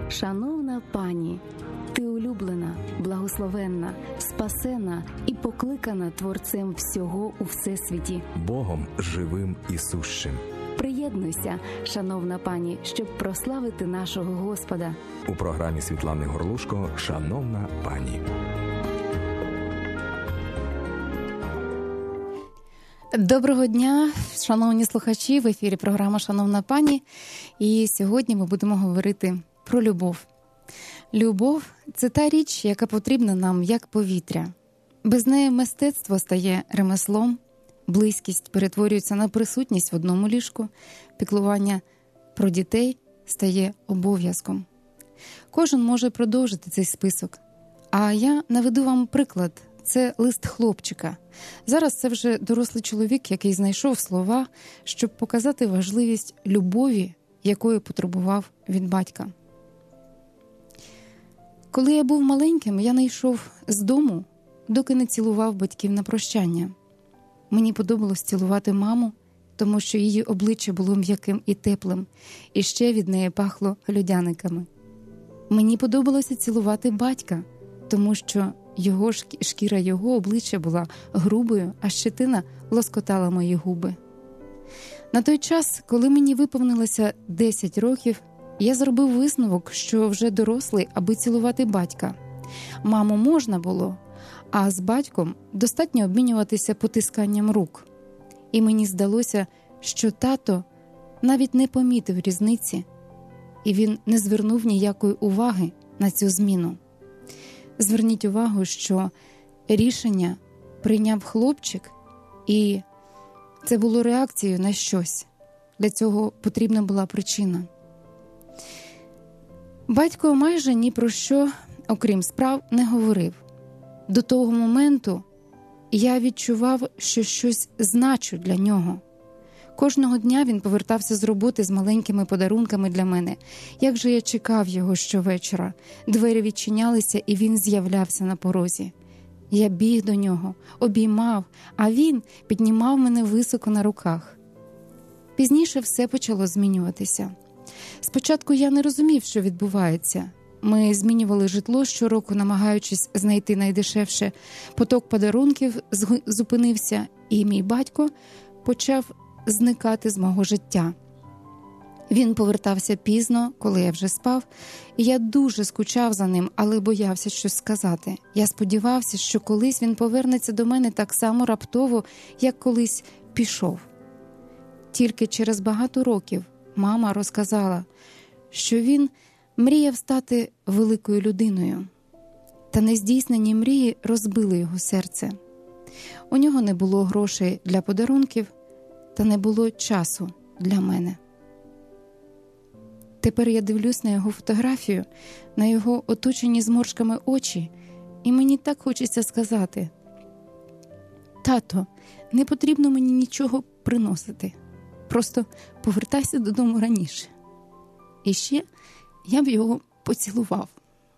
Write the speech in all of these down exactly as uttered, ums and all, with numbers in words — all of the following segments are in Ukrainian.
Шановна пані, ти улюблена, благословенна, спасена і покликана Творцем всього у всесвіті. Богом живим і сущим. Приєднуйся, шановна пані, щоб прославити нашого Господа. У програмі Світлани Горлушко «Шановна пані». Доброго дня, шановні слухачі, в ефірі програма «Шановна пані». І сьогодні ми будемо говорити про любов. Любов – це та річ, яка потрібна нам як повітря. Без неї мистецтво стає ремеслом, близькість перетворюється на присутність в одному ліжку, піклування про дітей стає обов'язком. Кожен може продовжити цей список. А я наведу вам приклад. Це лист хлопчика. Зараз це вже дорослий чоловік, який знайшов слова, щоб показати важливість любові, якої потребував від батька. Коли я був маленьким, я не йшов з дому, доки не цілував батьків на прощання. Мені подобалось цілувати маму, тому що її обличчя було м'яким і теплим, і ще від неї пахло льодяниками. Мені подобалося цілувати батька, тому що його шкіра його обличчя була грубою, а щетина лоскотала мої губи. На той час, коли мені виповнилося десять років, я зробив висновок, що вже дорослий, аби цілувати батька. Маму можна було, а з батьком достатньо обмінюватися потисканням рук. І мені здалося, що тато навіть не помітив різниці, і він не звернув ніякої уваги на цю зміну. Зверніть увагу, що рішення прийняв хлопчик, і це було реакцією на щось. Для цього потрібна була причина. Батько майже ні про що, окрім справ, не говорив. До того моменту я відчував, що щось значу для нього. Кожного дня він повертався з роботи з маленькими подарунками для мене. Як же я чекав його щовечора. Двері відчинялися, і він з'являвся на порозі. Я біг до нього, обіймав, а він піднімав мене високо на руках. Пізніше все почало змінюватися. Спочатку я не розумів, що відбувається. Ми змінювали житло щороку, намагаючись знайти найдешевше. Поток подарунків зупинився, і мій батько почав зникати з мого життя. Він повертався пізно, коли я вже спав, і я дуже скучав за ним, але боявся щось сказати. Я сподівався, що колись він повернеться до мене так само раптово, як колись пішов. Тільки через багато років мама розказала, що він мріяв стати великою людиною. Та нездійснені мрії розбили його серце. У нього не було грошей для подарунків, та не було часу для мене. Тепер я дивлюсь на його фотографію, на його оточені зморшками очі, і мені так хочеться сказати: «Тато, не потрібно мені нічого приносити. Просто повертайся додому раніше». І ще я б його поцілував.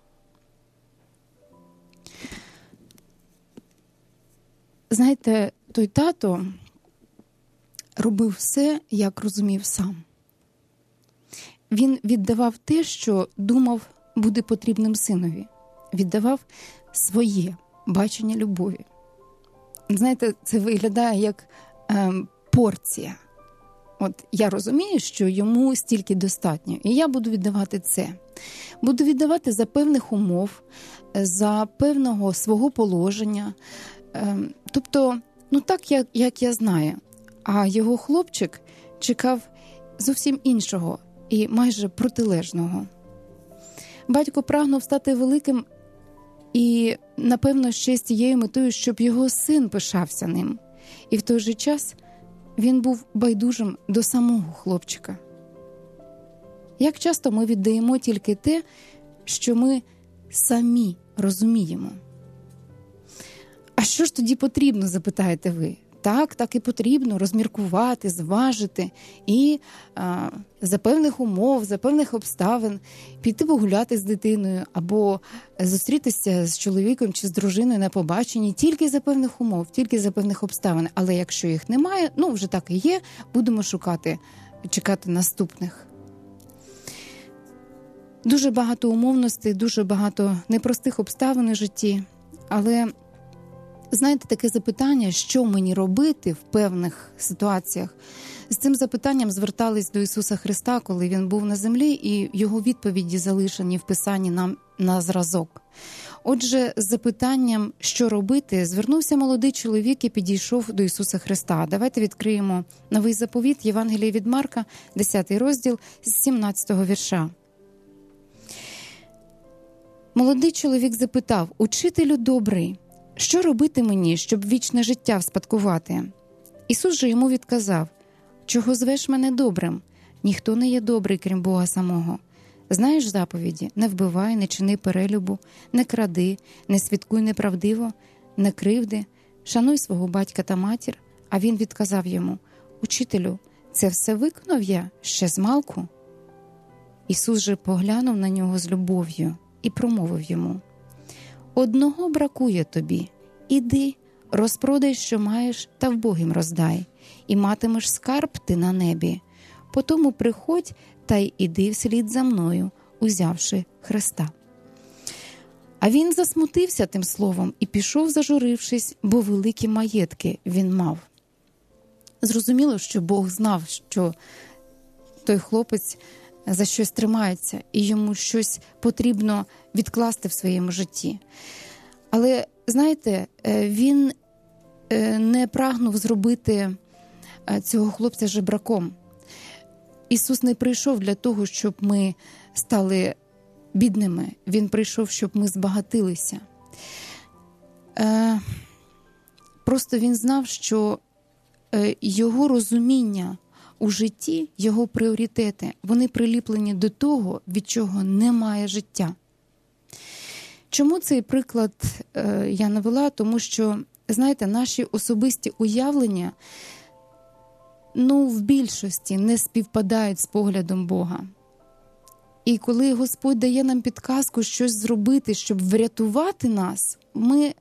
Знаєте, той тато робив все, як розумів сам. Він віддавав те, що думав буде потрібним синові. Віддавав своє бачення любові. Знаєте, це виглядає як е, порція. От я розумію, що йому стільки достатньо, і я буду віддавати це. Буду віддавати за певних умов, за певного свого положення. Е, тобто, ну так, як, як я знаю. А його хлопчик чекав зовсім іншого і майже протилежного. Батько прагнув стати великим і, напевно, ще з тією метою, щоб його син пишався ним. І в той же час він був байдужим до самого хлопчика. Як часто ми віддаємо тільки те, що ми самі розуміємо? А що ж тоді потрібно, запитаєте ви? Так, так і потрібно розміркувати, зважити і а, за певних умов, за певних обставин піти погуляти з дитиною або зустрітися з чоловіком чи з дружиною на побаченні тільки за певних умов, тільки за певних обставин. Але якщо їх немає, ну вже так і є, будемо шукати, чекати наступних. Дуже багато умовностей, дуже багато непростих обставин у житті. Але, знаєте, таке запитання, що мені робити в певних ситуаціях, з цим запитанням звертались до Ісуса Христа, коли Він був на землі, і Його відповіді залишені в Писанні нам на зразок. Отже, з запитанням, що робити, звернувся молодий чоловік і підійшов до Ісуса Христа. Давайте відкриємо новий заповіт, Євангелія від Марка, десятий розділ, з сімнадцятого вірша. Молодий чоловік запитав: «Учителю добрий, що робити мені, щоб вічне життя вспадкувати?» Ісус же йому відказав: «Чого звеш мене добрим? Ніхто не є добрий, крім Бога самого. Знаєш заповіді: не вбивай, не чини перелюбу, не кради, не свідкуй неправдиво, не кривди, шануй свого батька та матір». А він відказав йому: «Учителю, це все виконав я ще змалку». Ісус же поглянув на нього з любов'ю і промовив йому: «Одного бракує тобі. Іди, розпродай, що маєш, та вбогим роздай, і матимеш скарб ти на небі. Потому приходь та й іди вслід за мною, узявши хреста». А він засмутився тим словом і пішов, зажурившись, бо великі маєтки він мав. Зрозуміло, що Бог знав, що той хлопець за щось тримається, і йому щось потрібно відкласти в своєму житті. Але, знаєте, він не прагнув зробити цього хлопця жебраком. Ісус не прийшов для того, щоб ми стали бідними. Він прийшов, щоб ми збагатилися. Просто він знав, що його розуміння у житті, його пріоритети, вони приліплені до того, від чого немає життя. Чому цей приклад я навела? Тому що, знаєте, наші особисті уявлення, ну, в більшості не співпадають з поглядом Бога. І коли Господь дає нам підказку щось зробити, щоб врятувати нас, ми,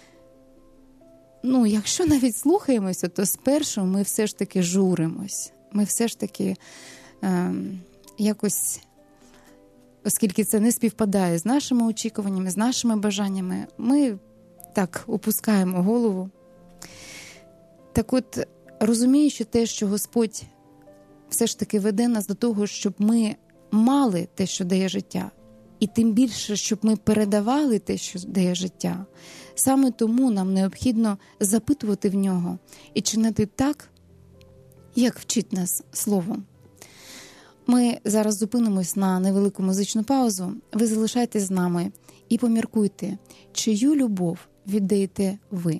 ну, якщо навіть слухаємося, то спершу ми все ж таки журимось. Ми все ж таки е, якось, оскільки це не співпадає з нашими очікуваннями, з нашими бажаннями, ми так опускаємо голову. Так от, розуміючи те, що Господь все ж таки веде нас до того, щоб ми мали те, що дає життя, і тим більше, щоб ми передавали те, що дає життя, саме тому нам необхідно запитувати в нього і чинити так, як вчить нас Словом. Ми зараз зупинимось на невелику музичну паузу. Ви залишайтесь з нами і поміркуйте, чию любов віддаєте ви.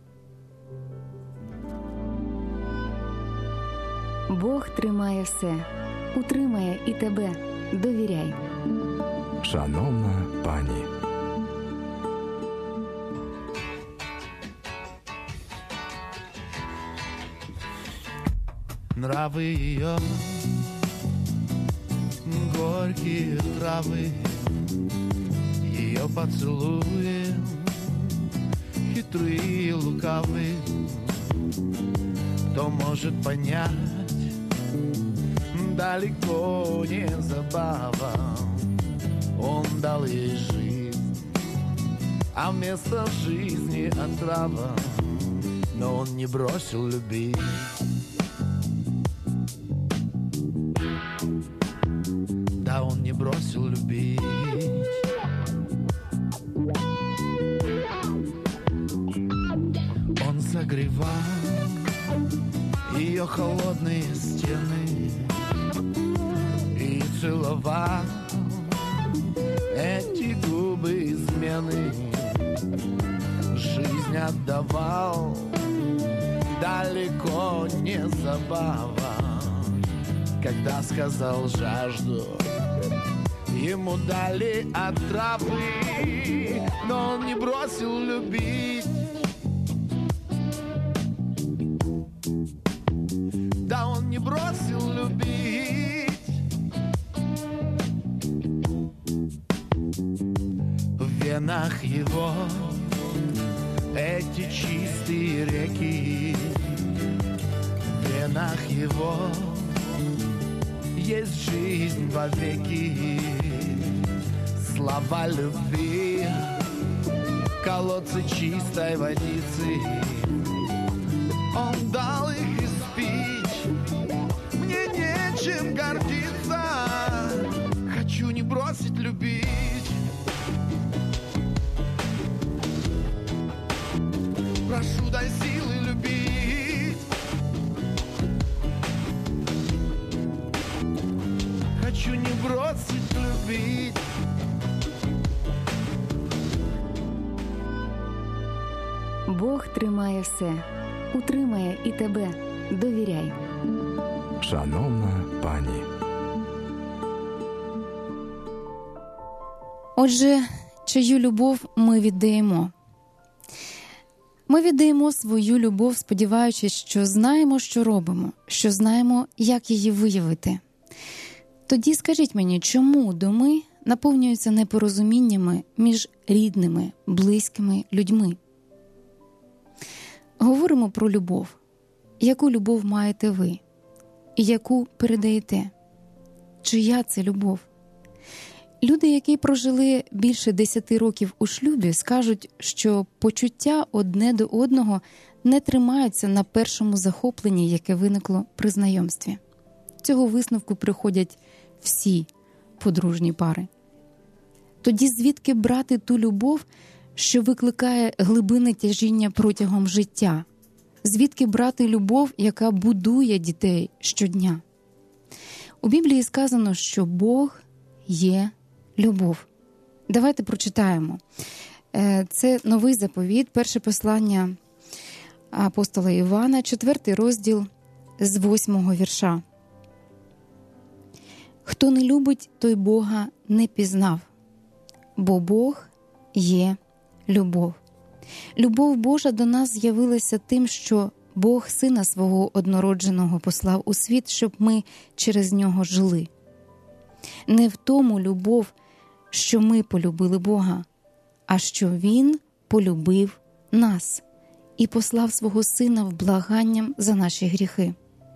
Бог тримає все, утримає і тебе. Довіряй. Шановна пані. Нравы ее, горькие травы, ее поцелуи, хитрые и лукавые. Кто может понять, далеко не забава. Он дал ей жизнь, а вместо жизни отрава. Но он не бросил любить. Да, он не бросил любить. Он согревал ее холодные стены и целовал эти губы измены. Жизнь отдавал, далеко не забава. Когда сказал жажду, ему дали отравы, но он не бросил любить. Да, он не бросил любить. В венах его эти чистые реки, в венах его есть жизнь вовеки. слова любви, колодцы чистой водицы. Он дал их испить, мне нечем гордиться. Хочу не бросить любить. Прошу, дай силы любить. Хочу не бросить любить. Бог тримає все, утримає і тебе. Довіряй. Шановна пані. Отже, чию любов ми віддаємо? Ми віддаємо свою любов, сподіваючись, що знаємо, що робимо, що знаємо, як її виявити. Тоді скажіть мені, чому доми наповнюються непорозуміннями між рідними, близькими людьми? Говоримо про любов. Яку любов маєте ви? І яку передаєте? Чия це любов? Люди, які прожили більше десяти років у шлюбі, скажуть, що почуття одне до одного не тримаються на першому захопленні, яке виникло при знайомстві. Цього висновку приходять всі подружні пари. Тоді звідки брати ту любов, що викликає глибинне тяжіння протягом життя? Звідки брати любов, яка будує дітей щодня? У Біблії сказано, що Бог є любов. Давайте прочитаємо. Це новий заповіт, перше послання апостола Івана, четвертий розділ з восьмого вірша. «Хто не любить, той Бога не пізнав, бо Бог є любов. Любов Божа до нас з'явилася тим, що Бог Сина Свого однородженого послав у світ, щоб ми через Нього жили. Не в тому любов, що ми полюбили Бога, а що Він полюбив нас і послав свого Сина вблаганням за наші гріхи».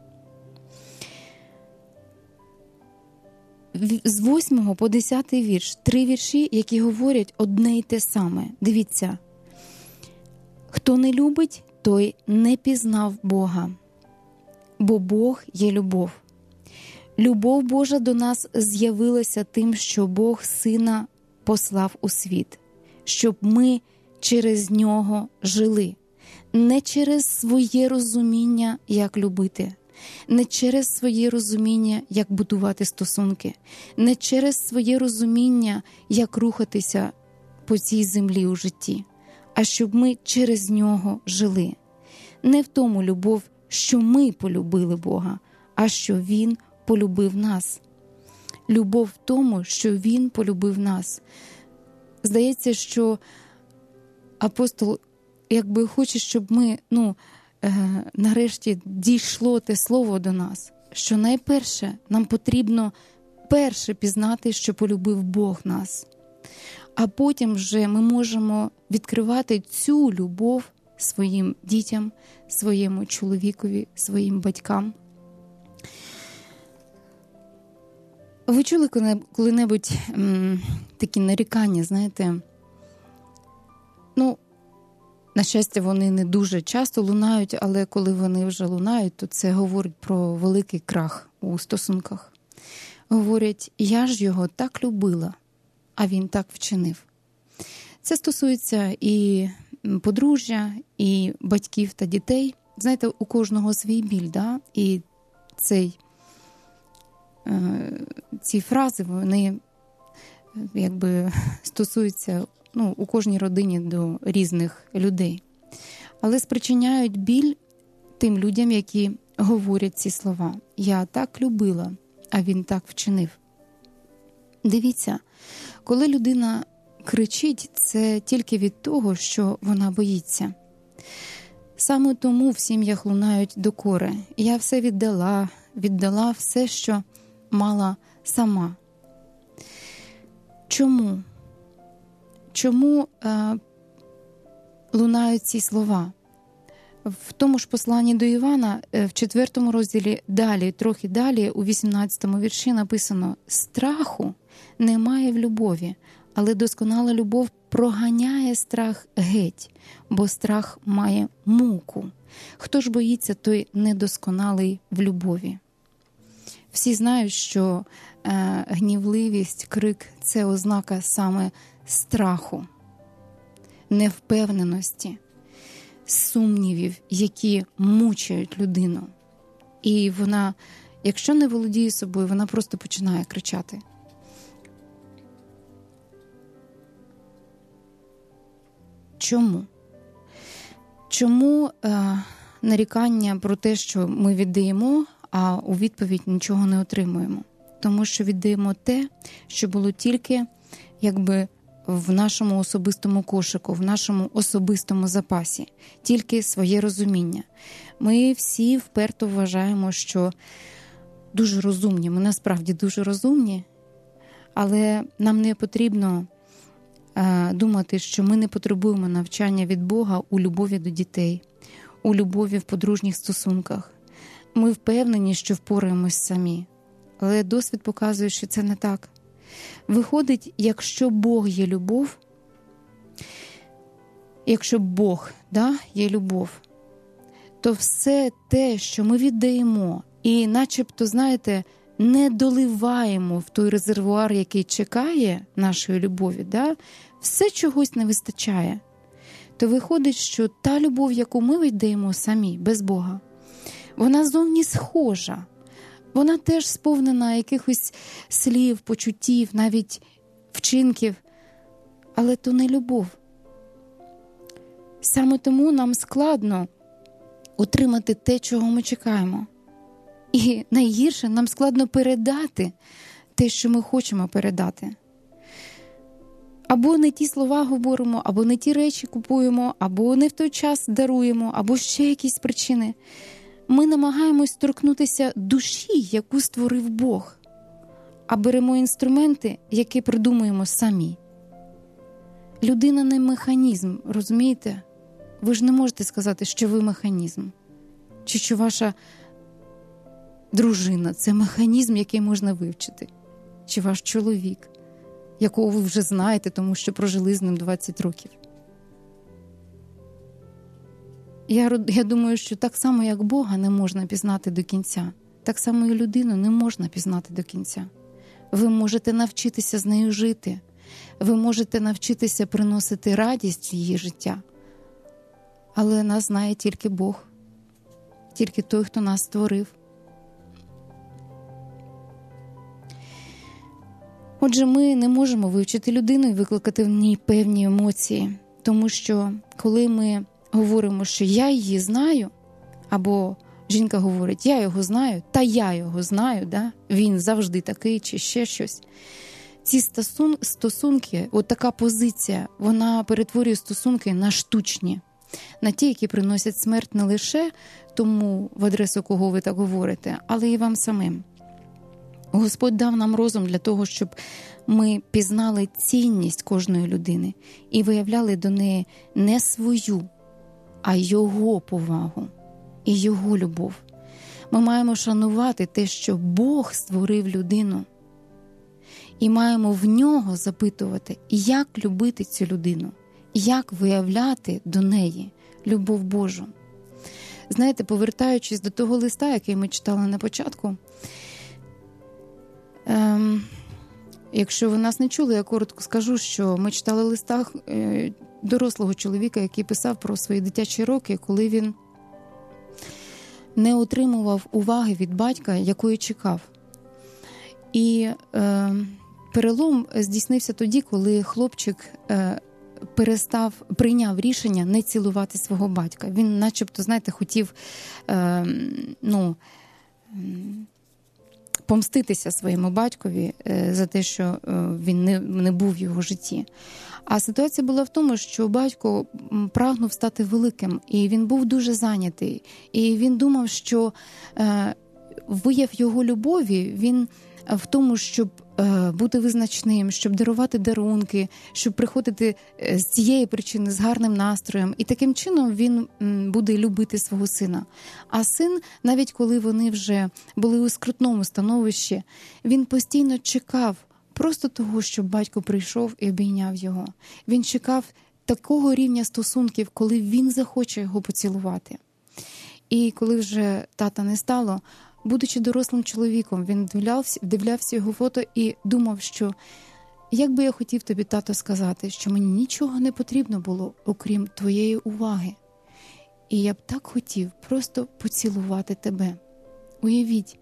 З восьмого по десятий вірш, три вірші, які говорять одне й те саме. Дивіться. «Хто не любить, той не пізнав Бога, бо Бог є любов. Любов Божа до нас з'явилася тим, що Бог Сина послав у світ, щоб ми через Нього жили. Не через своє розуміння, як любити, не через своє розуміння, як будувати стосунки, не через своє розуміння, як рухатися по цій землі у житті, а щоб ми через Нього жили. Не в тому любов, що ми полюбили Бога, а що Він полюбив нас. Любов в тому, що Він полюбив нас». Здається, що апостол якби хоче, щоб ми, ну, е, нарешті дійшло те слово до нас, що найперше нам потрібно перше пізнати, що полюбив Бог нас. А потім вже ми можемо відкривати цю любов своїм дітям, своєму чоловікові, своїм батькам. Ви чули коли-небудь м, такі нарікання, знаєте? Ну, на щастя, вони не дуже часто лунають, але коли вони вже лунають, то це говорить про великий крах у стосунках. Говорять, я ж його так любила, а він так вчинив. Це стосується і подружжя, і батьків та дітей. Знаєте, у кожного свій біль, да? І цей, ці фрази, вони якби стосуються, ну, у кожній родині до різних людей. Але спричиняють біль тим людям, які говорять ці слова. Я так любила, а він так вчинив. Дивіться, коли людина кричить, це тільки від того, що вона боїться. Саме тому в сім'ях лунають докори. Я все віддала, віддала все, що мала сама. Чому? Чому е, лунають ці слова? В тому ж посланні до Івана, в четвертому розділі далі, трохи далі, у вісімнадцятому вірші написано: «Страху немає в любові, Але досконала любов проганяє страх геть, бо страх має муку. Хто ж боїться, той недосконалий в любові. Всі знають, що е, гнівливість, крик – це ознака саме страху, невпевненості, сумнівів, які мучають людину. І вона, якщо не володіє собою, вона просто починає кричати. Чому? Чому е, нарікання про те, що ми віддаємо, а у відповідь нічого не отримуємо? Тому що віддаємо те, що було тільки якби в нашому особистому кошику, в нашому особистому запасі, тільки своє розуміння. Ми всі вперто вважаємо, що дуже розумні, ми насправді дуже розумні, але нам не потрібно е, думати, що ми не потребуємо навчання від Бога у любові до дітей, у любові в подружніх стосунках. Ми впевнені, що впораємось самі, але досвід показує, що це не так. Виходить, якщо Бог є любов, якщо Бог, да, є любов, то все те, що ми віддаємо і начебто, знаєте, не доливаємо в той резервуар, який чекає нашої любові, да, все чогось не вистачає, то виходить, що та любов, яку ми віддаємо самі, без Бога, вона зовні схожа. Вона теж сповнена якихось слів, почуттів, навіть вчинків, але то не любов. Саме тому нам складно отримати те, чого ми чекаємо. І найгірше, нам складно передати те, що ми хочемо передати. Або не ті слова говоримо, або не ті речі купуємо, або не в той час даруємо, або ще якісь причини. Ми намагаємось торкнутися душі, яку створив Бог, а беремо інструменти, які придумуємо самі. Людина не механізм, розумієте? Ви ж не можете сказати, що ви механізм. Чи що ваша дружина – це механізм, який можна вивчити. Чи ваш чоловік, якого ви вже знаєте, тому що прожили з ним двадцять років. Я, я думаю, що так само, як Бога не можна пізнати до кінця, так само і людину не можна пізнати до кінця. Ви можете навчитися з нею жити, ви можете навчитися приносити радість в її життя, але нас знає тільки Бог, тільки той, хто нас створив. Отже, ми не можемо вивчити людину і викликати в ній певні емоції, тому що коли ми говоримо, що я її знаю, або жінка говорить, я його знаю, та я його знаю, да? Він завжди такий, чи ще щось. Ці стосун... стосунки, от така позиція, вона перетворює стосунки на штучні, на ті, які приносять смерть не лише тому, в адресу кого ви так говорите, але і вам самим. Господь дав нам розум для того, щоб ми пізнали цінність кожної людини і виявляли до неї не свою, а Його повагу і Його любов. Ми маємо шанувати те, що Бог створив людину. І маємо в Нього запитувати, як любити цю людину, як виявляти до неї любов Божу. Знаєте, повертаючись до того листа, який ми читали на початку, ем, якщо ви нас не чули, я коротко скажу, що ми читали листа е, дорослого чоловіка, який писав про свої дитячі роки, коли він не отримував уваги від батька, якої чекав. І е, перелом здійснився тоді, коли хлопчик е, перестав, прийняв рішення не цілувати свого батька. Він начебто, знаєте, хотів е, ну, помститися своєму батькові е, за те, що е, він не, не був в його житті. А ситуація була в тому, що батько прагнув стати великим, і він був дуже зайнятий. І він думав, що е, вияв його любові, він в тому, щоб е, бути визначним, щоб дарувати дарунки, щоб приходити з цієї причини з гарним настроєм. І таким чином він м, буде любити свого сина. А син, навіть коли вони вже були у скрутному становищі, він постійно чекав, просто того, щоб батько прийшов і обійняв його. Він чекав такого рівня стосунків, коли він захоче його поцілувати. І коли вже тата не стало, будучи дорослим чоловіком, він вдивлявся, вдивлявся його фото і думав, що як би я хотів тобі, тато, сказати, що мені нічого не потрібно було, окрім твоєї уваги. І я б так хотів просто поцілувати тебе. Уявіть,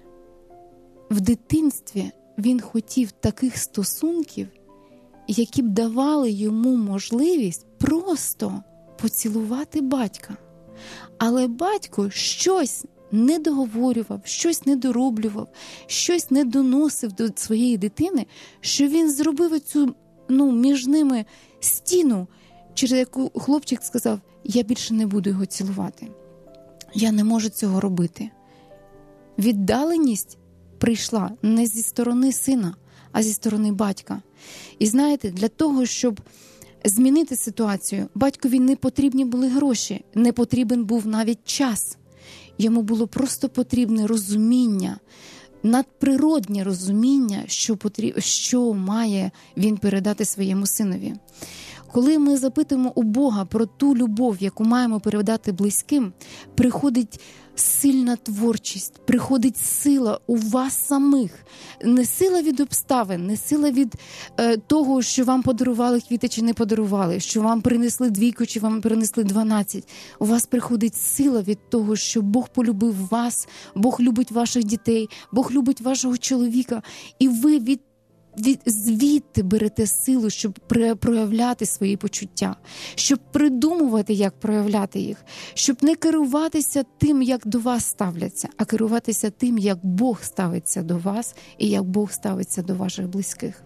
в дитинстві він хотів таких стосунків, які б давали йому можливість просто поцілувати батька. Але батько щось не договорював, щось не дороблював, щось не доносив до своєї дитини, що він зробив цю, ну, між ними стіну, через яку хлопчик сказав: я більше не буду його цілувати. Я не можу цього робити. Віддаленість прийшла не зі сторони сина, а зі сторони батька. І знаєте, для того, щоб змінити ситуацію, батькові не потрібні були гроші, не потрібен був навіть час. Йому було просто потрібне розуміння, надприроднє розуміння, що, потріб... що має він передати своєму синові. Коли ми запитуємо у Бога про ту любов, яку маємо передати близьким, приходить сильна творчість, приходить сила у вас самих. Не сила від обставин, не сила від е, того, що вам подарували квіти чи не подарували, що вам принесли двійку чи вам принесли дванадцять. У вас приходить сила від того, що Бог полюбив вас, Бог любить ваших дітей, Бог любить вашого чоловіка. І ви від Від, звідти берете силу, щоб проявляти свої почуття, щоб придумувати, як проявляти їх, щоб не керуватися тим, як до вас ставляться, а керуватися тим, як Бог ставиться до вас і як Бог ставиться до ваших близьких.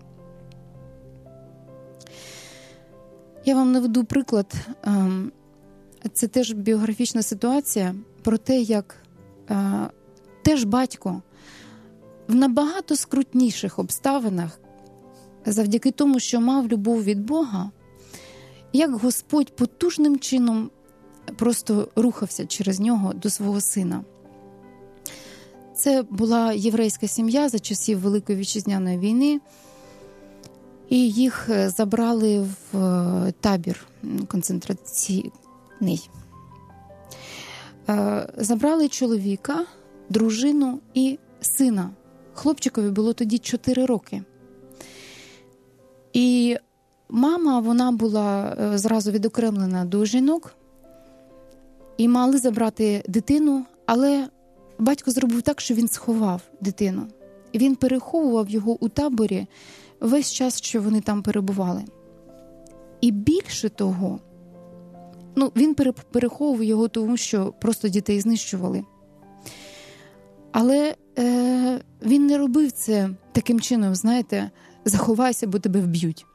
Я вам наведу приклад. Це теж біографічна ситуація про те, як теж батько в набагато скрутніших обставинах, завдяки тому, що мав любов від Бога, як Господь потужним чином просто рухався через нього до свого сина. Це була єврейська сім'я за часів Великої Вітчизняної війни, і їх забрали в табір концентраційний. Забрали чоловіка, дружину і сина. Хлопчикові було тоді чотири роки. І мама, вона була зразу відокремлена до жінок, і мали забрати дитину, але батько зробив так, що він сховав дитину. І він переховував його у таборі весь час, що вони там перебували. І більше того, ну, він переховував його тому, що просто дітей знищували. Але е, він не робив це таким чином, знаєте, заховайся, бо тебе вб'ють.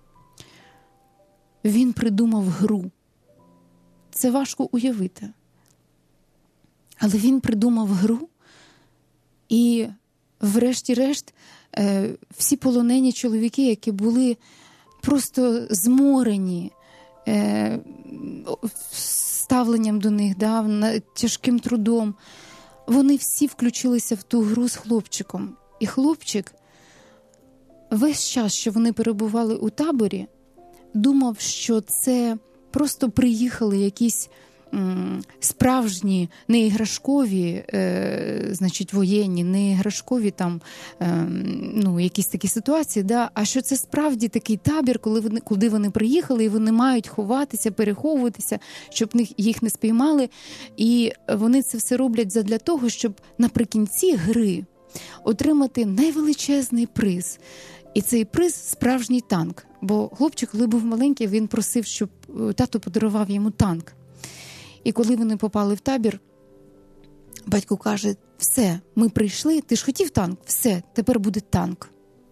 Він придумав гру. Це важко уявити. Але він придумав гру, і врешті-решт е, всі полонені чоловіки, які були просто зморені е, ставленням до них, да, тяжким трудом, вони всі включилися в ту гру з хлопчиком. І хлопчик весь час, що вони перебували у таборі, думав, що це просто приїхали якісь м, справжні, не іграшкові, е, значить, воєнні, не іграшкові там, е, ну, якісь такі ситуації, да, а що це справді такий табір, коли вони, куди вони приїхали, і вони мають ховатися, переховуватися, щоб їх не спіймали. І вони це все роблять задля того, щоб наприкінці гри отримати найвеличезний приз. І цей приз – справжній танк. Бо хлопчик, коли був маленький, він просив, щоб тато подарував йому танк. І коли вони попали в табір, батько каже: все, ми прийшли, ти ж хотів танк? Все, тепер буде танк.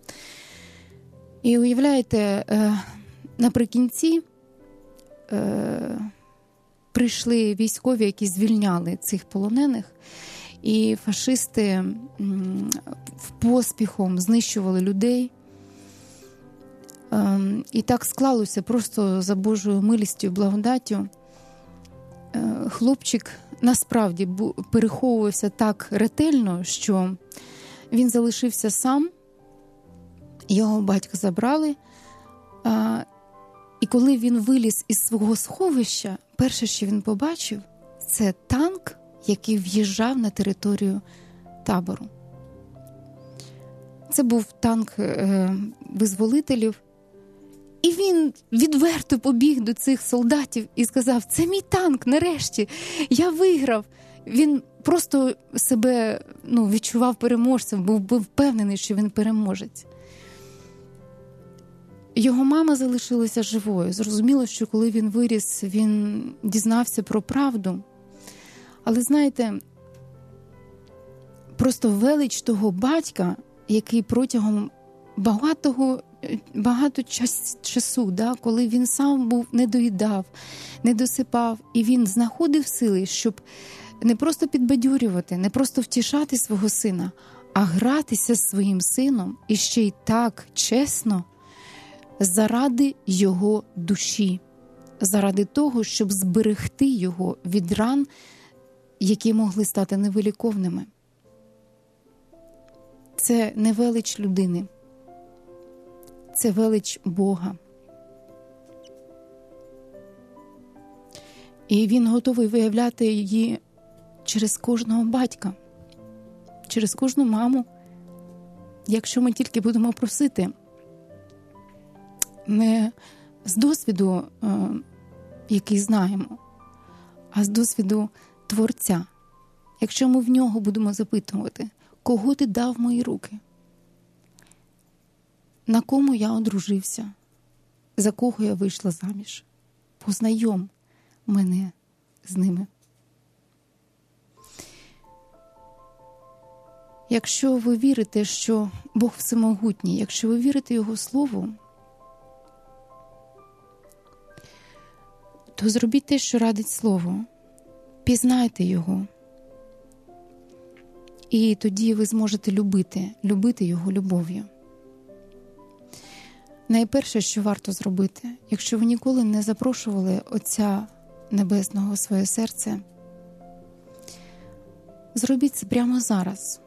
І уявляєте, наприкінці прийшли військові, які звільняли цих полонених, і фашисти в поспіхом знищували людей. І так склалося просто за Божою милістю і благодаттю. Хлопчик насправді переховувався так ретельно, що він залишився сам, Його батька забрали, а, і коли він виліз із свого сховища, перше, що він побачив, це танк, який в'їжджав на територію табору. Це був танк е, визволителів. І він відверто побіг до цих солдатів і сказав: це мій танк, нарешті, я виграв. Він просто себе ну, відчував переможцем, був, був впевнений, що він переможець. Його мама залишилася живою. Зрозуміло, що коли він виріс, він дізнався про правду. Але знаєте, просто велич того батька, який протягом багатого, багато час, часу, да, коли він сам був не доїдав, не досипав, і він знаходив сили, щоб не просто підбадьорювати, не просто втішати свого сина, а гратися з своїм сином і ще й так чесно заради його душі, заради того, щоб зберегти його від ран, які могли стати невиліковними. Це не велич людини, це велич Бога. І він готовий виявляти її через кожного батька, через кожну маму, якщо ми тільки будемо просити. Не з досвіду, який знаємо, а з досвіду Творця. Якщо ми в нього будемо запитувати: кого ти дав в мої руки? На кому я одружився? За кого я вийшла заміж? Познайом мене з ними. Якщо ви вірите, що Бог всемогутній, якщо ви вірите Його Слову, то зробіть те, що радить Слово. Пізнайте Його. І тоді ви зможете любити, любити Його любов'ю. Найперше, що варто зробити, якщо ви ніколи не запрошували Отця Небесного у своє серце, зробіть це прямо зараз.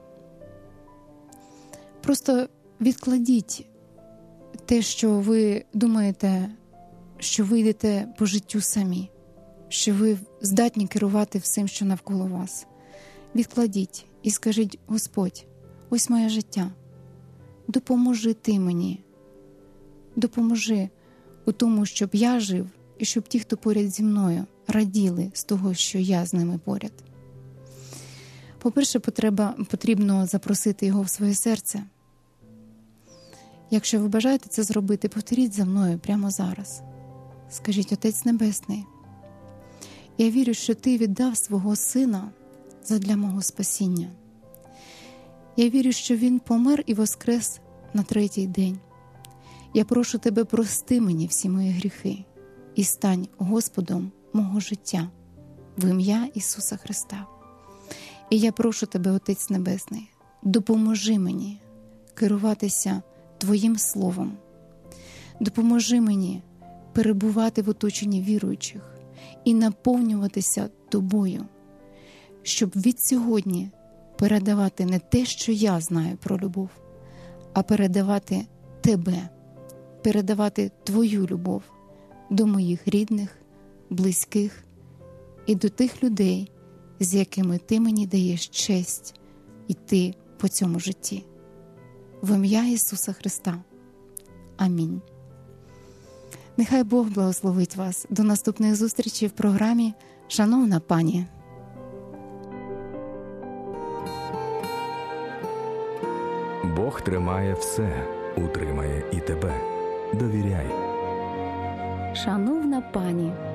Просто відкладіть те, що ви думаєте, що ви йдете по життю самі, що ви здатні керувати всім, що навколо вас. Відкладіть і скажіть: Господь, ось моє життя, допоможи Ти мені, допоможи у тому, щоб я жив, і щоб ті, хто поряд зі мною, раділи з того, що я з ними поряд. По-перше, потреба, потрібно запросити Його в своє серце. Якщо ви бажаєте це зробити, повторіть за мною прямо зараз. Скажіть: Отець Небесний, я вірю, що Ти віддав свого Сина задля мого спасіння. Я вірю, що Він помер і воскрес на третій день. Я прошу Тебе, прости мені всі мої гріхи і стань Господом мого життя в ім'я Ісуса Христа. І я прошу Тебе, Отець Небесний, допоможи мені керуватися Твоїм Словом. Допоможи мені перебувати в оточенні віруючих і наповнюватися Тобою, щоб від сьогодні передавати не те, що я знаю про любов, а передавати Тебе, передавати Твою любов до моїх рідних, близьких і до тих людей, з якими Ти мені даєш честь йти по цьому житті. В ім'я Ісуса Христа. Амінь. Нехай Бог благословить вас. До наступної зустрічі в програмі «Шановна пані». Бог тримає все, утримає і тебе. Довіряй. Шановна пані.